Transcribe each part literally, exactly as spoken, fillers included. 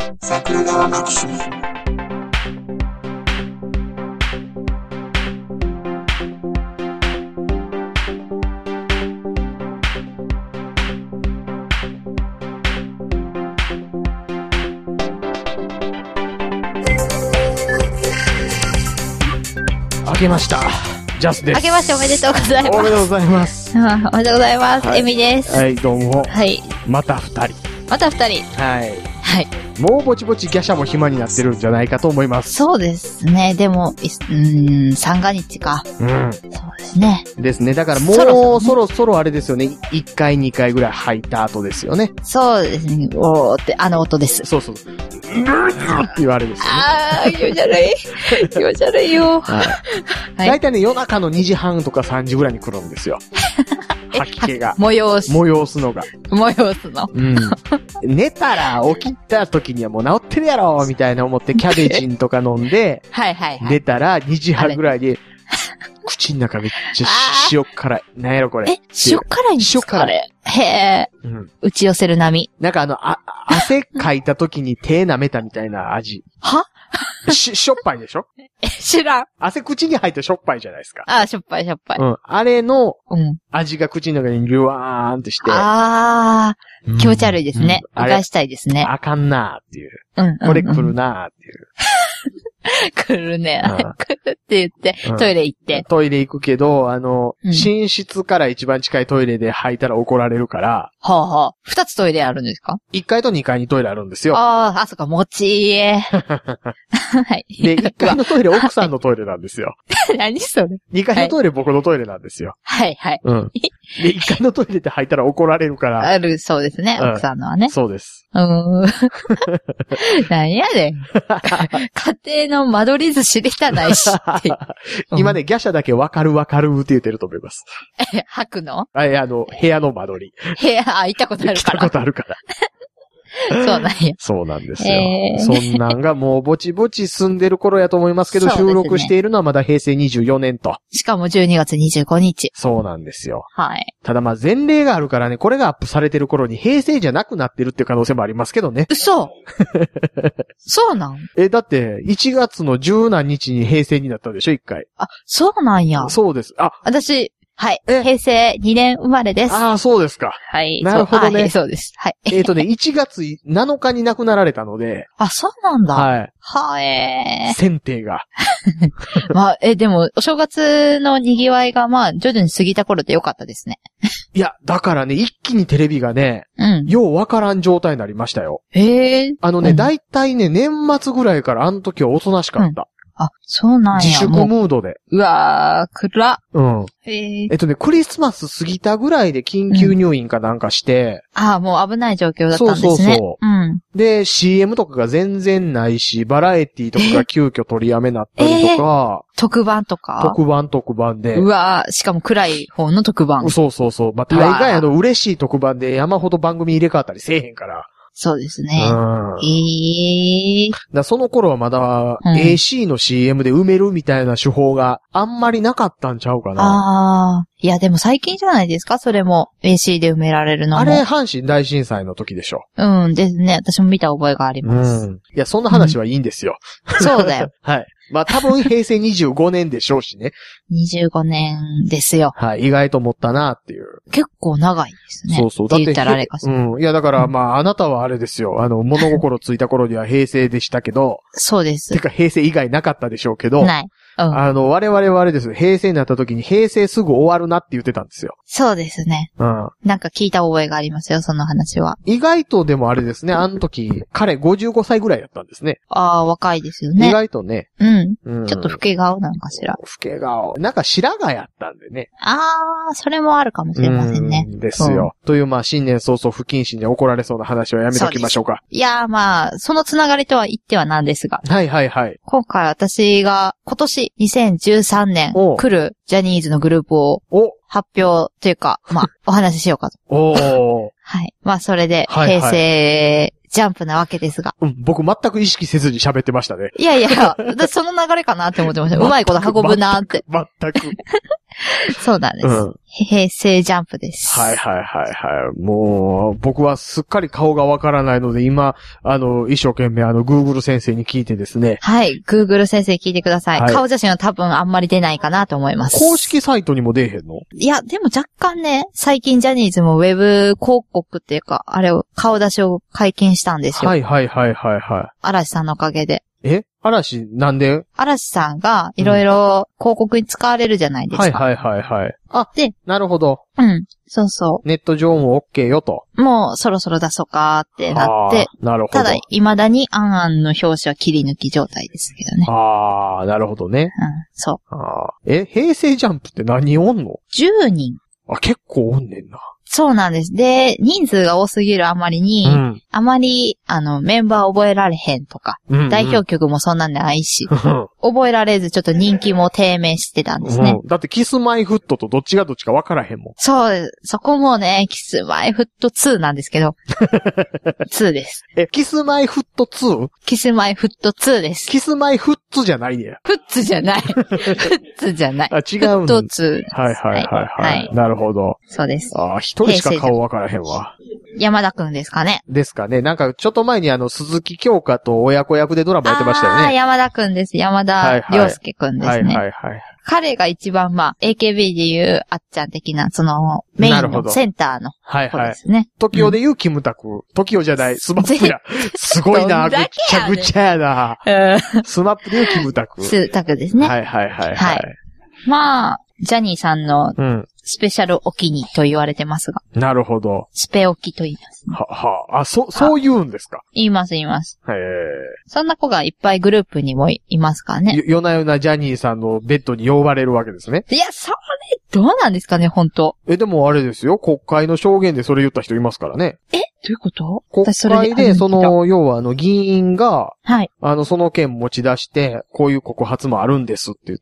桜川マキシム。 明けました。ジャスです。 明けましておめでとうございます。 おめでとうございます。 おめでとうございます。 はい、 エミです。 はい、どうも。 はい。 また二人。 また二人。 はい。 はい。 もうぼちぼちギャシャも暇になってるんじゃないかと思います。 そうですね。でも、うーん、三が日か。 うん。 そうですね。 ですね。だからもうそろそろあれですよね。いっかい、にかいぐらい吐いた後ですよね。 そうですね。おーって、あの音です。 そうそう。って言われるんですよね。 あー、気持ち悪い。気持ち悪いよ。 はい。 はい、 だいたいね、夜中のにじはんとかさんじぐらいに来るんですよ。吐き気が。 催す。 催すのが。 催すの。 うん。寝たら起きた時にはもう治ってるやろみたいな思ってキャベジンとか飲んで、 はいはいはい。 寝たらにじはんぐらいで、口の中めっちゃ塩辛い。なんやろこれ。 え、塩辛いんですか塩辛い。 へえ、うん。打ち寄せる波。 なんかあの、あ、汗かいた時に手舐めたみたいな味。 はし、しょっぱいでしょえ、知らん。 汗口に入ってしょっぱいじゃないですか。 ああ、しょっぱいしょっぱい。 うん。あれの、 うん。 味が口の中にリュワーンってして。 ああ、気持ち悪いですね。うがしたいですね。 あかんなーっていう。 うん。 これ来るなーっていう。 来るね。来るって言って、トイレ行って。 トイレ行くけど、あの、寝室から一番近いトイレで吐いたら怒られるから。 はあはあ。二つトイレあるんですか？ 一階と二階にトイレあるんですよ。 ああ、あ、そっか、もちえ。はい。 で、一階のトイレ奥さんのトイレなんですよ。 何それ？ 二階のトイレ僕のトイレなんですよ。 はいはい。 うん。で、一階のトイレで吐いたら怒られるから。 ある、そうですね、奥さんのはね。 そうです。 うーん。何やねん。家庭の間取り図知りたないし。 今ね、ギャシャだけわかるわかるって言ってると思います。 え、吐くの？ あ、いや、あの、部屋の間取り。 部屋、あ、行ったことあるから。 行ったことあるから。 そうなんや。 そうなんですよ。 えー、 そんなんがもうぼちぼち進んでる頃やと思いますけど、ね、収録しているのはまだへいせいにじゅうよねんと。 しかもじゅうにがつにじゅうごにち。 そうなんですよ。 はい。 ただまあ前例があるからね、これがアップされてる頃に平成じゃなくなってるっていう可能性もありますけどね。 嘘そうなんえ、だっていちがつの十何日に平成になったでしょ、一回。 あ、そうなんや。 そうです。あ、 私、はい。平成にねん生まれです。 ああ、そうですか。 はい。 なるほどね。 そうです。はい。 えっとね、いちがつなのかに亡くなられたので。 あ、そうなんだ。 はい。 はえー。 選定が。 まあ、え、でも、お正月の賑わいがまあ、徐々に過ぎた頃でよかったですね。 いや、だからね、一気にテレビがね、うん。ようわからん状態になりましたよ。 へえ。 あのね、だいたいね、年末ぐらいからあの時はおとなしかった。 あ、そうなんや。 自粛ムードで。 うわー、暗っ。 うん。 へえっとね、クリスマス過ぎたぐらいで緊急入院かなんかして。 うん、ああ、もう危ない状況だったんですね。 そうそうそう。 うん。 で、シーエム とかが全然ないし、バラエティとかが急遽取りやめなったりとか。 えー、特番とか特番特番で。 うわー、しかも暗い方の特番。 そうそうそう。まあ、大概あの、嬉しい特番で山ほど番組入れ替わったりせえへんから。 そうですね。うん。ええー。 だその頃はまだ、うん、エーシー の シーエム で埋めるみたいな手法があんまりなかったんちゃうかな。 ああ。いや、でも最近じゃないですかそれも エーシー で埋められるのも。 あれ、阪神大震災の時でしょ。 うんですね。私も見た覚えがあります。 うん。いや、そんな話はいいんですよ。 うん、そうだよ。 はい。まあ多分平成にじゅうごねんでしょうしね。 にじゅうごねんですよ。 はい。意外と思ったなっていう。 結構長いですね。 そうそう。だって言ったらあれかしら。 うん。いやだからまああなたはあれですよ。あの、物心ついた頃には平成でしたけど。 そうです。 てか平成以外なかったでしょうけど。 ない。うん、 あの、我々はあれです。平成になった時に平成すぐ終わるなって言ってたんですよ。 そうですね。うん。なんか聞いた覚えがありますよ、その話は。 意外とでもあれですね。あの時、彼ごじゅうごさいぐらいだったんですね。 ああ、若いですよね。 意外とね。 うん。うん、ちょっと老け顔なんかしら。 老け顔。なんか白髪やったんでね。 ああ、それもあるかもしれませんね。 うんですよ。というまあ新年早々不謹慎に怒られそうな話はやめときましょうか。 いやーまあ、そのつながりとは言ってはなんですが。 はいはいはい。 今回私が今年にせんじゅうさんねん来るジャニーズのグループを発表というか、まあ、お話ししようかと。 おー。 はい。まあ、それで、平成、ジャンプなわけですが。 うん、僕全く意識せずに喋ってましたね。 いやいや、その流れかなって思ってました。うまいこと運ぶなーって。 全く。 そうなんです、うん。 平成ジャンプです。 はいはいはいはい。もう、僕はすっかり顔がわからないので、今、あの、一生懸命あの、Google 先生に聞いてですね。 はい、Google 先生聞いてください。はい、顔写真は多分あんまり出ないかなと思います。 公式サイトにも出えへんの？ いや、でも若干ね、最近ジャニーズもウェブ広告っていうか、あれを、顔出しを解禁したんですよ。 はいはいはいはいはい。 嵐さんのおかげで。 え？嵐、なんで？ 嵐さんがいろいろ広告に使われるじゃないですか。 はいはいはいはい。あ、 で、 なるほど。 うん。そうそう。 ネット上も OK よと。 もうそろそろ出そうかってなって。 なるほど。 ただ、未だにアンアンの表紙は切り抜き状態ですけどね。 ああ、なるほどね。 うん、そう。 あえ、平成ジャンプって何人おんの？ じゅう 人。 あ、結構おんねんな。 そうなんです。で、人数が多すぎるあまりに、うん、あまり、あの、メンバー覚えられへんとか、うんうん、代表曲もそんなんでないし、覚えられずちょっと人気も低迷してたんですね。 うん、だってキスマイフットとどっちがどっちか分からへんもん。 そう、そこもね、キスマイフットツーなんですけど、ツーです。 え、キスマイフット ツー？ キスマイフットツーです。 キスマイフッツじゃないねや。 フッツじゃない。フッツじゃない。 あ、違うの。 フットツー。 はいはいはいはい。はい、なるほど。 そうです。 あ、一人しか顔分からへんわ。 山田くんですかね。 ですかね。なんか、ちょっと前にあの、鈴木京香と親子役でドラマやってましたよね。 ああ、山田くんです。山田涼介くんですね。はいはいはい。彼が一番、まあ、エーケービー でいうあっちゃん的な、その、メインのセンターの子ですね。 はいはい。トキオでいうキムタク。トキオじゃない、スマップや。すごいな、ぐっちゃぐちゃやな。スマップでいうキムタク。 スタクですね。 はいはいはい。 はい。まあ、ジャニーさんの、スペシャルお気にと言われてますが。 なるほど。 スペおきと言います、 ね。は、はあ、そ、そう言うんですか？ 言います言います。 へえ。 そんな子がいっぱいグループにもいますからね。 夜な夜なジャニーさんのベッドに呼ばれるわけですね。 いや、それ、どうなんですかね、本当。 え、でもあれですよ。国会の証言でそれ言った人いますからね。 え？どういうこと？ 国会で、その、要はあの、議員が、 はい。 あの、その件持ち出して、こういう告発もあるんですって言って、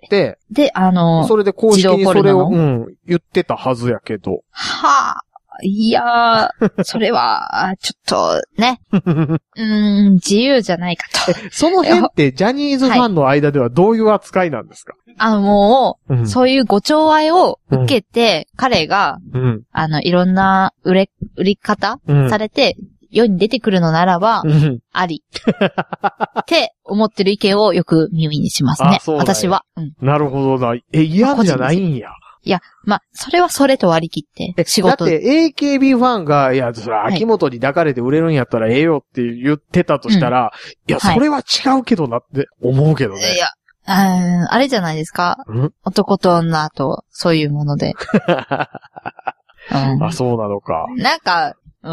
で、あの、 それで公式にそれを、うん、言ってたはずやけど。 はぁ。いやー、それは、ちょっと、ね。うーん、自由じゃないかと。 その辺ってジャニーズファンの間ではどういう扱いなんですか？ あの、もう、うん、そういうご寵愛を受けて、うん、彼が、うん、あの、いろんな売れ、売り方、うん、されて、世に出てくるのならば、うん、あり。って思ってる意見をよく耳にしますね。私は、うん。 なるほどな。え、嫌じゃないんや。 いや、まあ、それはそれと割り切って、仕事。 だって エーケービー ファンが、いや、それ秋元に抱かれて売れるんやったらええよって言ってたとしたら、はい、いや、それは違うけどなって思うけどね。 いや、あ, あれじゃないですか。男と女と、そういうもので。 うん、あ、そうなのか。 なんか、うん。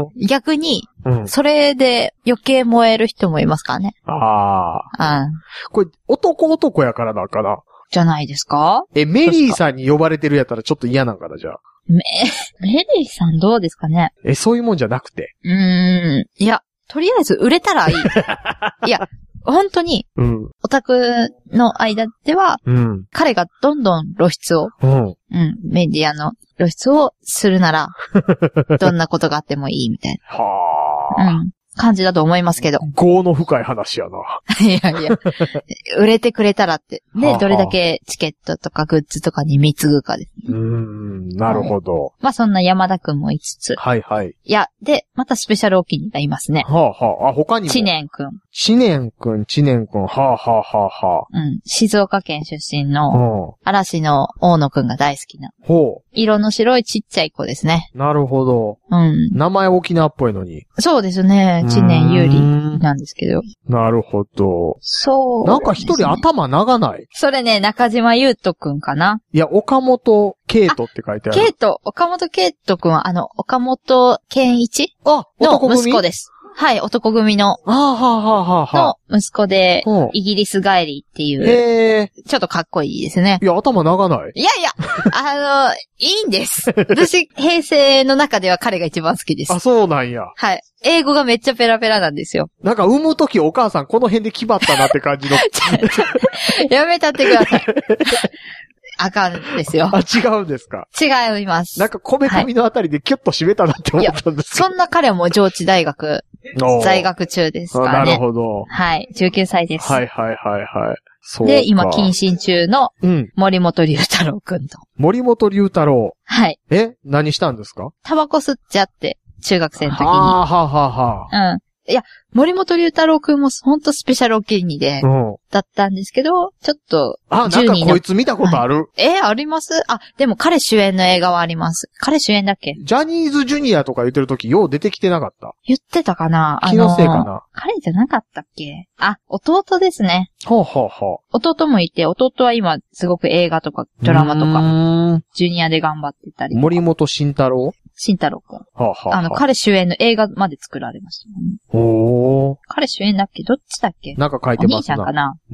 逆に、うん、それで余計燃える人もいますからね。 ああ。 うん。 これ、男男やからなんかな。 じゃないですか？ え、メリーさんに呼ばれてるやったらちょっと嫌なんかな、じゃあ。 め、メリーさんどうですかね？ え、そういうもんじゃなくて。 うーん。いや、とりあえず売れたらいい。いや、本当に、うん、オタクの間では、うん、彼がどんどん露出を、うん、うん、メディアの露出をするなら、どんなことがあってもいいみたいな。はあ。うん。感じだと思いますけど。 業の深い話やな。 いやいや。売れてくれたらって。で、はあ、どれだけチケットとかグッズとかに貢ぐかですね。 うーん、なるほど。 まあそんな山田くんもいつつ。 はいはい。 いや、で、またスペシャルお気に入りがいますね。 はあはあ。あ、他にも。 知念くん。 知念くん、知念くん。はあはあはあはあ。 うん。静岡県出身の、嵐の大野くんが大好きな。 ほう。 色の白いちっちゃい子ですね。 なるほど。 うん。 名前沖縄っぽいのに。 そうですね。知念有利なんですけど。 なるほど。 そう、ね。 なんか一人頭長ない？ それね、中島優斗くんかな。 いや、岡本圭斗って書いてある。 圭斗、岡本圭斗くんは、あの、岡本健一の息子です。はい、男組の。 ああ、はあ、はあ、はあ。の息子で、イギリス帰りっていう。 へえ。 ちょっとかっこいいですね。 いや、頭長ない。 いやいや、あの、いいんです。私、平成の中では彼が一番好きです。 あ、そうなんや。 はい。英語がめっちゃペラペラなんですよ。 なんか産むときお母さんこの辺で決まったなって感じの。 やめたってください。 あかんですよ。 あ、違うんですか？ 違います。 なんか、こめかみのあたりでキュッと締めたなって思ったんですけど。 そんな彼も上智大学、在学中ですからね。 なるほど。 はい。じゅうきゅうさいです。 はいはいはいはい。そうで、今、謹慎中の、森本龍太郎くんと。 森本龍太郎。 はい。 え何したんですか？ タバコ吸っちゃって、中学生の時に。 はあはあはあはあ。うん。いや、森本龍太郎くんもほんとスペシャルお気に入りで、うん、だったんですけど、ちょっと、 あ、なんかこいつ見たことある、はい、 えー、あります？あ、でも彼主演の映画はあります。彼主演だっけ？ ジャニーズジュニアとか言ってる時、よう出てきてなかった？ 言ってたかな？ 気のせいかな？ 彼じゃなかったっけ？あ、弟ですね。 ほうほうほう。 弟もいて、弟は今すごく映画とかドラマとか、ジュニアで頑張ってたりとか。 森本慎太郎？ 慎太郎くん。はあはあ、 あの、彼主演の映画まで作られましたもんね。 おー。 彼主演だっけ？どっちだっけ？ なんか書いてますな。 お兄ちゃんかな？ うん。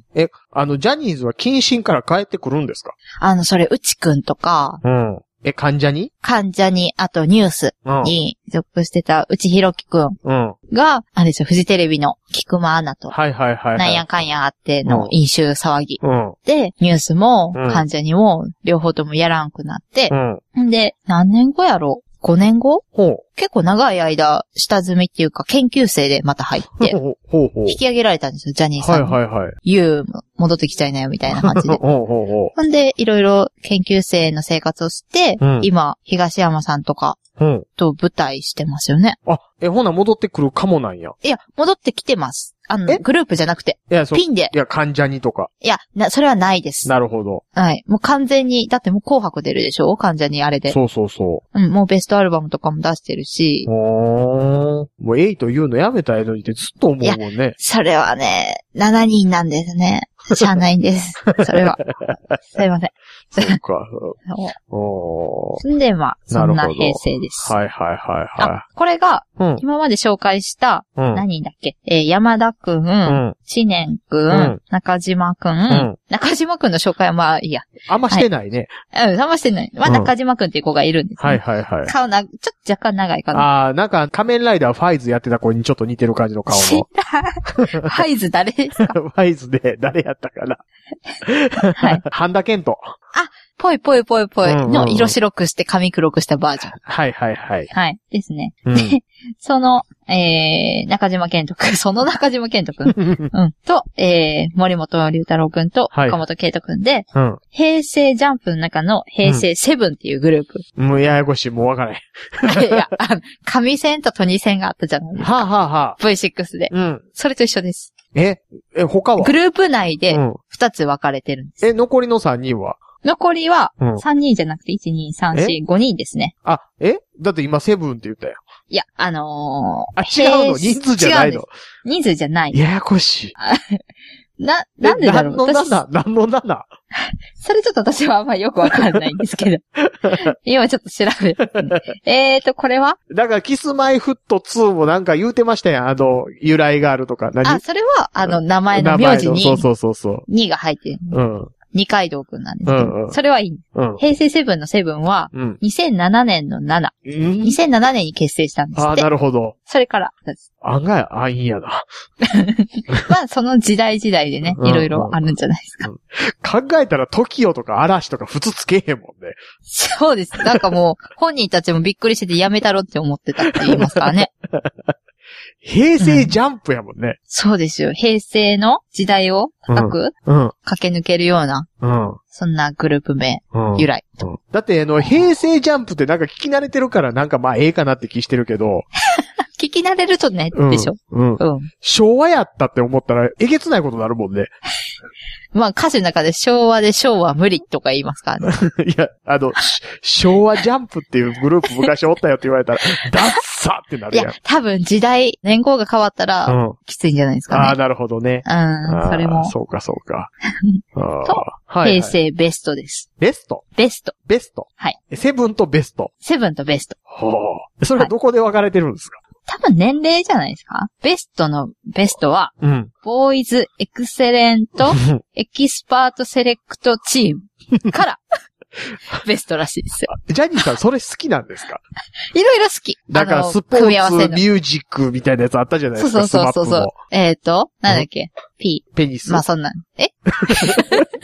え、あの、ジャニーズは謹慎から帰ってくるんですか？ あの、それ、内くんとか、 うん。え、関ジャニ？ 関ジャニ、あとニュースに属してた内弘樹くんが、うん、あれですよ、フジテレビの菊間アナと、 はいはいはい、はい。 なんやかんやあっての飲酒騒ぎ。 うん、 で、ニュースも、関ジャニも、両方ともやらんくなって、うん、で、何年後やろう？ごねんご？ ほう。 結構長い間、下積みっていうか、研究生でまた入って、 ほうほうほう。 引き上げられたんですよ、ジャニーさんに。 はいはいはい。 ユー、戻ってきちゃいなよ、みたいな感じで。 ほうほうほう。 ほんで、いろいろ研究生の生活をして、うん、今、東山さんとか、と舞台してますよね。 あ、え、ほな戻ってくるかもなんや。 いや、戻ってきてます。あの、グループじゃなくて。 いや、そう。 ピンで。 いや、関ジャニとか。 いや、な、それはないです。 なるほど。 はい。もう完全に、だってもう紅白出るでしょ？関ジャニあれで。 そうそうそう。 うん、もうベストアルバムとかも出してるし。 おー。もうエイと言うのやめたいのにってずっと思うもんね。 それはね、しちにんなんですね。しゃあないんです。それは。すいません。 そうか。 おー。んで、まあ、そんな平成です。 はいはいはいはい。 あ、これが、うん、今まで紹介した、うん、何人だっけ、えー、山田くん、うん、知念くん、うん、中島くん、うん、中島くんの紹介はまあいいや。 あんましてないね。 はい、うん、あんましてない。まあ、中島くんっていう子がいるんです、ね、 はいはいはい。 顔な、ちょっと若干長いかな。 ああ、なんか仮面ライダーファイズやってた子にちょっと似てる感じの顔の。ファイズ誰ですか？ ファイズで誰やったかな。はい。半田健人。 あ、ぽいぽいぽいぽいの色白くして髪黒くしたバージョン。 はいはいはい。 はい。ですね。うん、で、その、えー、中島健人くん、その中島健人くん、うん、と、えー、森本龍太郎くんと、岡本圭人くんで、はい、うん、平成ジャンプの中の平成セブンっていうグループ。 うん、もうややこしい、もうわからへん。 いや、あの、神線とトニ線があったじゃないですか。 はあ、はあはあ、 ブイシックス で。うん。それと一緒です。 ええ、他は？ グループ内で二つ分かれてるんです。 え、残りの三人は？ 残りは、さんにんじゃなくて、いち、に、さん、よん、ごにんですね。 あ、えだって今セブンって言ったよ。 いや、あのー、あ、違うの？人数じゃないの？ 人数じゃない。 ややこしい。 な、なんでだろう？ 何のなな？何のなな？ それちょっと私はあんまよくわかんないんですけど。今ちょっと調べて、ね。えーと、これは？ だから、キスマイフットツーもなんか言うてましたやん。あの、由来があるとか。何？ あ、それは、あの、名前の名字に、 そうそうそうそう。 にが入ってる。うん。二階堂くんなんですけど、うんうん、それはいい、 うん。 平成セブンのセブンは、うん、にせんななねんのなな、うん。にせんななねんに結成したんですって。 ああ、なるほど。 それからです。 案外、あ、いいんやな。 まあ、その時代時代でね、いろいろあるんじゃないですか。うんうん、考えたら、トキオとか嵐とか普通つけへんもんね。 そうです。なんかもう、本人たちもびっくりしててやめたろって思ってたって言いますからね。 平成ジャンプやもんね、うん。 そうですよ。平成の時代を高く、うんうん、駆け抜けるような、うん、そんなグループ名、うん、由来、 うん。だって、あの、平成ジャンプってなんか聞き慣れてるからなんかまあええかなって気してるけど。 聞き慣れるとね、うん、でしょ、 うんうん。昭和やったって思ったらえげつないことになるもんね。 まあ歌詞の中で昭和で昭和無理とか言いますからね。 いや、あの、昭和ジャンプっていうグループ昔おったよって言われたら、ダッサってなるやん。 いや、多分時代、年号が変わったら、うん、きついんじゃないですかね。 ああ、なるほどね。 うん、それも。 そうか、そうか。 と、はいはい、平成ベストです。 ベスト？ ベスト。 ベスト。 はい。 セブンとベスト。 セブンとベスト。 ほう。それはどこで分かれてるんですか？ 多分年齢じゃないですか？ベストのベストは、うん、ボーイズエクセレントエキスパートセレクトチームから、ベストらしいですよ。 ジャニーさんそれ好きなんですか？ いろいろ好き。 だからスポーツ、ミュージックみたいなやつあったじゃないですか。 そうそうそうそう。えっ、ー、と、なんだっけ、P。 ペニス。 まあそんなん。え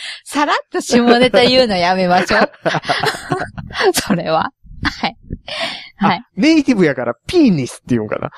さらっと下ネタ言うのやめましょう。それは。はい。はい。 ネイティブやからピーニスって言うんかな。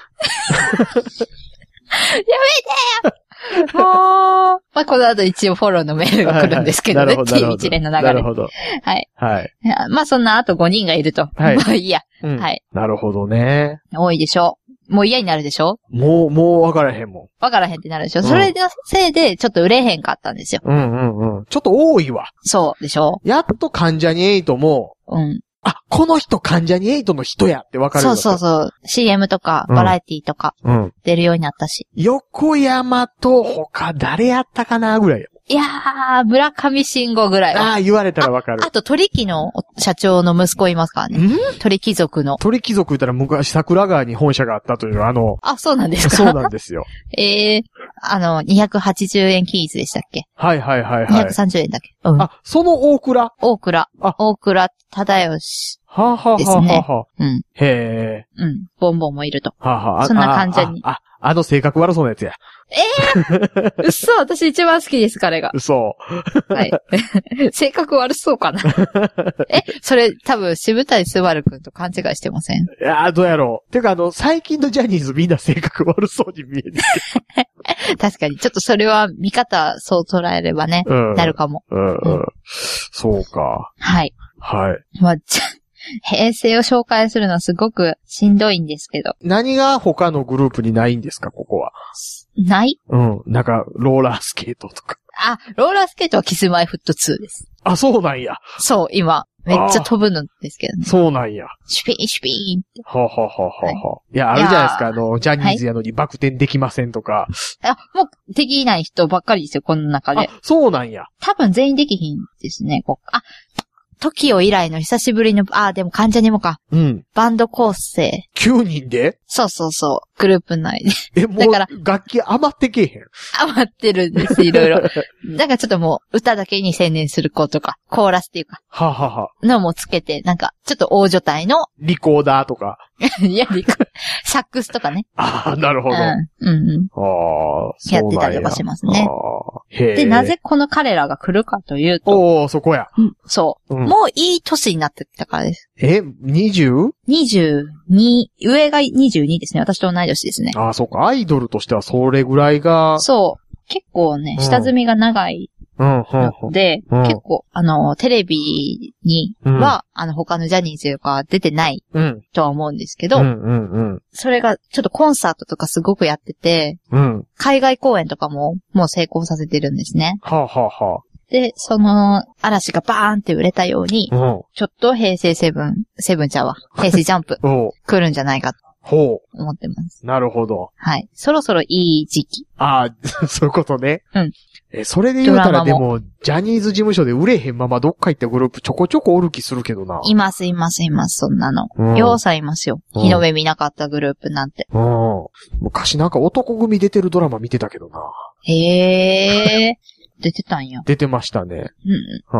やめてよもう。まあ、この後一応フォローのメールが来るんですけどね。っていう一連の流れ。 なるほど。 はい。 はい。 まあ、そんなあとごにんがいると。はい。まあ、いいや、うん。はい。 なるほどね。 多いでしょう。もう嫌になるでしょもう、もう分からへんもん。 分からへんってなるでしょ、うん、それのせいでちょっと売れへんかったんですよ。 うんうんうん。ちょっと多いわ。 そうでしょやっと関ジャニエイトも、 うん。 あ、この人関ジャニエイトの人やって分かるようになった。 そうそうそう。シーエム とか、バラエティとか、出るようになったし。 うん、横山と他誰やったかなぐらい。 いやー、村上信五ぐらいは。 ああ、言われたらわかる。 あ, あと、鳥貴の社長の息子いますからね。ん鳥貴族の。 鳥貴族言ったら昔桜川に本社があったという、あの。 あ、そうなんですか？ そうなんですよ。 ええー、あの、にひゃくはちじゅうえん均一でしたっけ？ はいはいはいはい。 にひゃくさんじゅうえんだっけ？うん。 あ、その大倉？ 大倉。あ、大倉忠義。 はあ、はあはあはあはあ、 うん。 へえ。 うん。ボンボンもいると。 はあはあ。 そんな感じに。 あ、あ、あの性格悪そうなやつや。 ええー、嘘、私一番好きです、彼が。 嘘。 はい。性格悪そうかな。え、それ多分、渋谷すばるくんと勘違いしてません？いやー、どうやろう。てか、あの、最近のジャニーズみんな性格悪そうに見える。 確かに、ちょっとそれは見方、そう捉えればね、うん、なるかも。 うん、うん。そうか。 はい。 はい。 まあ、じゃ、平成を紹介するのはすごくしんどいんですけど。 何が他のグループにないんですか、ここは。 ない？ うん。なんか、ローラースケートとか。 あ、ローラースケートはキスマイフットツーです。 あ、そうなんや。 そう、今。めっちゃ飛ぶんですけどね。 そうなんや。 シュピーンシュピーンって。 ははははは、はい。いや、あるじゃないですか。あの、ジャニーズやのにバク転できませんとか。 はい、あ、もう、できない人ばっかりですよ、この中で。 あ、そうなんや。 多分全員できひんですね、こあ、トキオ以来の久しぶりの、あ、でも関ジャニもか。 うん。 バンド構成。 きゅうにんで？ そうそうそう。グループ内で。 え、もう、だから楽器余ってけえへん。 余ってるんです、いろいろ。だからちょっともう、歌だけに専念する子とか、コーラスっていうか。 ははは。 のもつけて、なんか、ちょっと大所帯の。 リコーダーとか。 いや、リコ、サックスとかね。 ああ、なるほど。うん、 うんうん。 ああ、 やってたりとかしますね。 あへで、なぜこの彼らが来るかというと。 おー、そこや。 うん、そう、うん。もういい年になってきたからです。 え、にじゅう？ にじゅうに、上がにじゅうにですね。私と同い年ですね。 ああ、そうか。アイドルとしてはそれぐらいが。 そう。結構ね、下積みが長い。 うん、うん、 で、うん、結構、あの、テレビには、うん、あの、他のジャニーズとか出てないとは思うんですけど、 うんうんうん、 それが、ちょっとコンサートとかすごくやってて、 うん、 海外公演とかも、もう成功させてるんですね。 はあ、はあはあ、 で、その、嵐がバーンって売れたように、うん、ちょっと平成セブン、セブンちゃうわ。平成ジャンプ、来るんじゃないかと。 ほう。 思ってます。 なるほど。 はい。そろそろいい時期。 ああ、そういうことね。 うん。 え、それで言うたらでも、ジャニーズ事務所で売れへんままどっか行ったグループちょこちょこおる気するけどな。 いますいますいます、そんなの。うん、ようさんいますよ。日の目見なかったグループなんて。 うん。昔なんか男組出てるドラマ見てたけどな。 へえ。出てたんや。 出てましたね。 うん。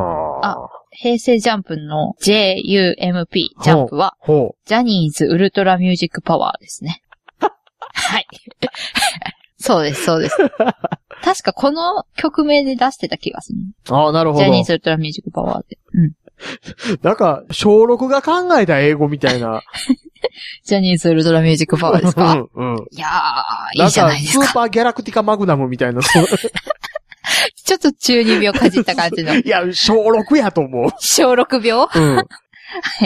はあ。あ、平成ジャンプの ジェイユーエムピー ジャンプは、 ほうジャニーズウルトラミュージックパワーですね。はい。そうです、そうです。確かこの曲名で出してた気がする。 ああ、なるほど。 ジャニーズウルトラミュージックパワーで。うん。 なんか、小ろくが考えた英語みたいな。 ジャニーズウルトラミュージックパワーですか？ うん、うん。 いやー、いいじゃないですか。 なんか、スーパーギャラクティカマグナムみたいな。 ちょっと中二病かじった感じの。 いや、小ろくやと思う。 小ろく病？ うん。はい、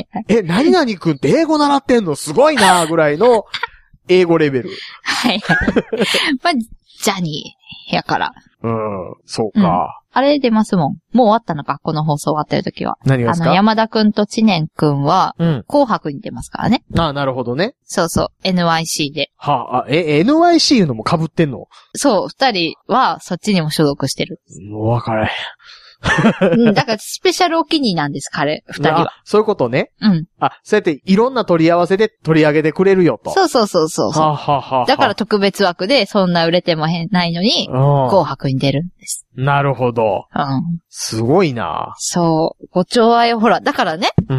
え、何々くんって英語習ってんのすごいなぐらいの英語レベル。 はい。まあ、ジャニーやから。 うん、そうか、うん。 あれ出ますもん。もう終わったのか、この放送終わってる時は。 何がですか？ あの、山田くんと知念くんは、うん、紅白に出ますからね。 ああ、なるほどね。 そうそう、エヌワイシー で。 はあ、え、エヌワイシー いうのも被ってんの？ そう、二人はそっちにも所属してる。 もう分からへん。 うん、だからスペシャルお気に入りなんです、彼、二人は。 そういうことね。 うん。 あ、そうやっていろんな取り合わせで取り上げてくれるよと。 そうそうそうそう。 はははだから特別枠でそんな売れてもへんないのに、紅白に出るんです。 なるほど。 うん。 すごいな。 そう。ご寵愛をほら、だからね。 うん。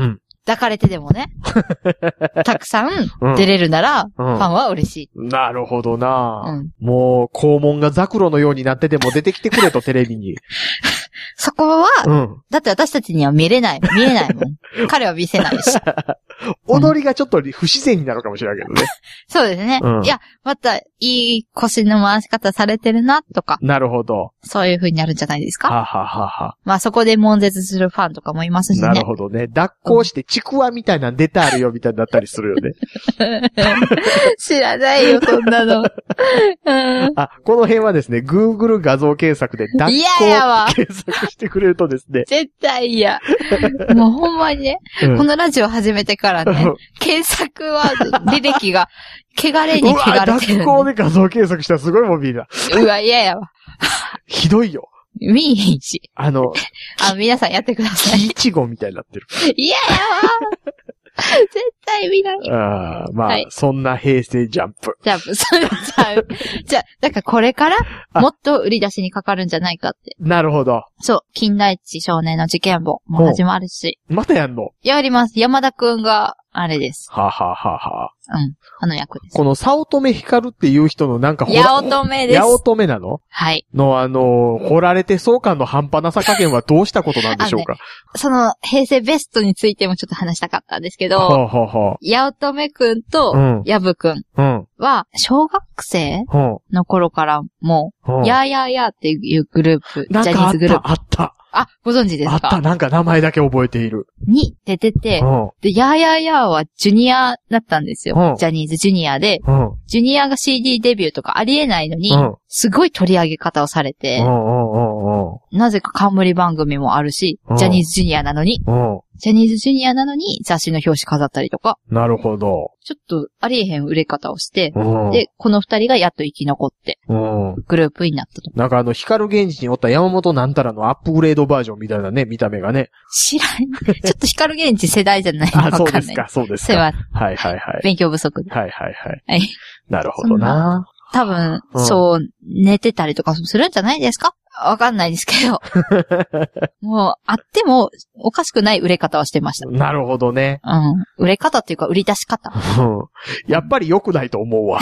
抱かれてでもね、たくさん出れるなら、ファンは嬉しい。 うん、なるほどな、うん、もう、肛門がザクロのようになってても出てきてくれと、テレビに。 そこは、うん、だって私たちには見れない、見えないもん。彼は見せないし。 踊りがちょっと不自然になるかもしれないけどね。 そうですね。うん、いや、また、いい腰の回し方されてるな、とか。 なるほど。 そういう風になるんじゃないですか。 はははは。 まあそこで悶絶するファンとかもいますしね。 なるほどね。脱行してちくわみたいなの出てあるよ、みたいになったりするよね。 知らないよ、そんなの。うん、 あ、この辺はですね、Google 画像検索で脱行検索してくれるとですね。 絶対嫌。もうほんまにね、うん、このラジオ始めてからね、検索は履歴が、汚れに汚れてる、ね。うわ、 脱行で画像検索したらすごいもん見えた。 うわ、嫌やわ。 ひどいよ。 見えへんし。 あの、 あ、皆さんやってください。 木いちごみたいになってる。 嫌やわ。絶対見ない。 ああ、まあ、はい、そんな平成ジャンプ。 ジャンプ、そうじゃう。じゃあ、だからこれから、もっと売り出しにかかるんじゃないかって。 なるほど。 そう、金田一少年の事件簿も始まるし。 またやんの？ やります。山田くんが、あれです。 ははははうん。あの役です。 この早乙女光っていう人のなんかほら、八乙女です。 八乙女なの？ はい。 のあの、掘られて相関の半端なさ加減はどうしたことなんでしょうか？ね、 その、平成ベストについてもちょっと話したかったんですけど、 ははは八乙女くんと、やぶくんは、小学生の頃からもう、やーやーやーっていうグループ、ジャニーズグループ。 あった、あった。 あ、ご存知ですか？ あった、なんか名前だけ覚えている。 に出てて、で、やーやーやーはジュニアだったんですよ。ジャニーズジュニアで、ジュニアが シーディー デビューとかありえないのに、すごい取り上げ方をされて、なぜか冠番組もあるし、ジャニーズジュニアなのに、ジャニーズジュニアなのに雑誌の表紙飾ったりとか。 なるほど。 ちょっとありえへん売れ方をして、で、この二人がやっと生き残って、グループになったと。 なんかあの、光源氏におった山本なんたらのアップグレードバージョンみたいなね、見た目がね。 知らん。ちょっと光源氏世代じゃないのか。あ、 そうですか、そうですか。はいはいはい。 勉強不足で。 はいはいはい。 はい。 なるほどな。 多分、うん、そう、寝てたりとかするんじゃないですか？わかんないですけど。もう、あっても、おかしくない売れ方をしてました。 なるほどね。 うん。売れ方っていうか、売り出し方。 うん。やっぱり良くないと思うわ。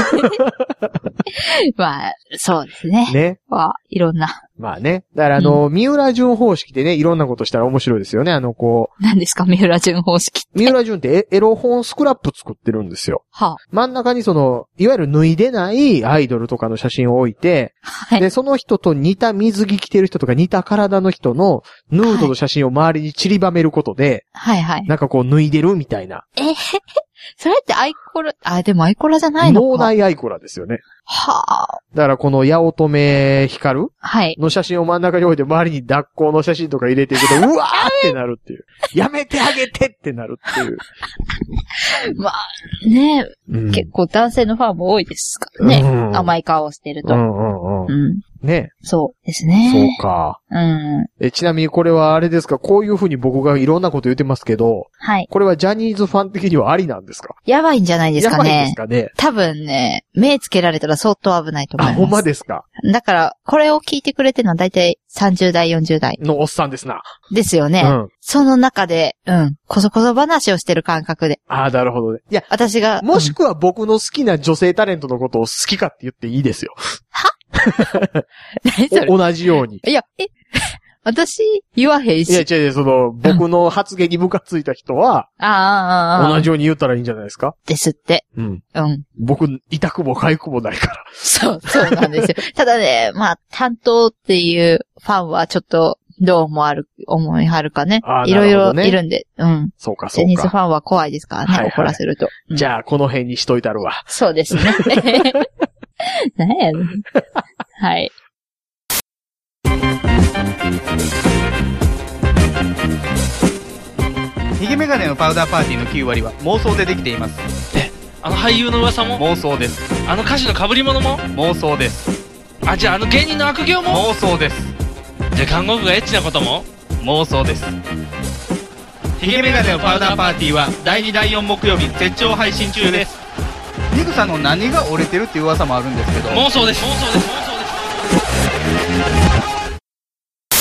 まあ、そうですね。 ね。 まあ、いろんな。 まあね。だからあの、うん、三浦淳方式でね、いろんなことしたら面白いですよね。あの、こう。 何ですか、三浦淳方式って。 三浦淳ってエロ本スクラップ作ってるんですよ。 はあ、 真ん中にその、いわゆる脱いでないアイドルとかの写真を置いて、はい、で、その人と似た水着着てる人とか似た体の人のヌードの写真を周りに散りばめることで、 はいはい。 なんかこう脱いでるみたいな。 えー、それってアイコラ、あ、でもアイコラじゃないのか。 脳内アイコラですよね。 はあ。 だからこの八乙女光はい。 の写真を真ん中に置いて周りに脱行の写真とか入れていくと、うわーってなるっていう。やめてあげてってなるっていう。 まあ、ね、うん、結構男性のファンも多いですからね。うん、甘い顔をしてると。 うんうんうん。 うんね。 そうですね。 そうか。 うん。 え、ちなみにこれはあれですか、こういう風に僕がいろんなこと言ってますけど、 はい。 これはジャニーズファン的にはありなんですか？ やばいんじゃないですかね。 やばいですかね。 多分ね、目つけられたら相当危ないと思います。 あ、ほんまですか。 だから、これを聞いてくれてるのは大体さんじゅう代、よんじゅう代。 のおっさんですな。 ですよね。うん。その中で、うん、こそこそ話をしてる感覚で。 ああ、なるほどね。いや、 私が。 もしくは僕の好きな女性タレントのことを好きかって言っていいですよ。 は何それ同じように。 いや、え、私、言わへんし。 いや、違う違う、その、僕の発言にムカついた人は、 ああ、ああ、 同じように言ったらいいんじゃないですか？ ですって。 うん。 うん。 僕、痛くも痒くもないから。 そう、そうなんですよ。ただね、まあ、担当っていうファンはちょっと、どうもある、思いはるかね。 あ、 いろいろいるんで。うん。 そうか、そうか。 ジャニーズファンは怖いですからね、はいはい、怒らせると。 うん、じゃあ、この辺にしといたるわ。 そうですね。何やねん。はい。 ヒゲメガネのパウダーパーティーのきゅう割は妄想でできています。 え、あの俳優の噂も妄想です。 あの歌手の被り物も妄想です。 あ、じゃああの芸人の悪行も妄想です。 じゃあ看護婦がエッチなことも妄想です。ヒゲメガネのパウダーパーティーはだいにだいよん木曜日絶頂配信中です。ニグさんの何が折れてるっていう噂もあるんですけど妄想です。妄想です。妄想です。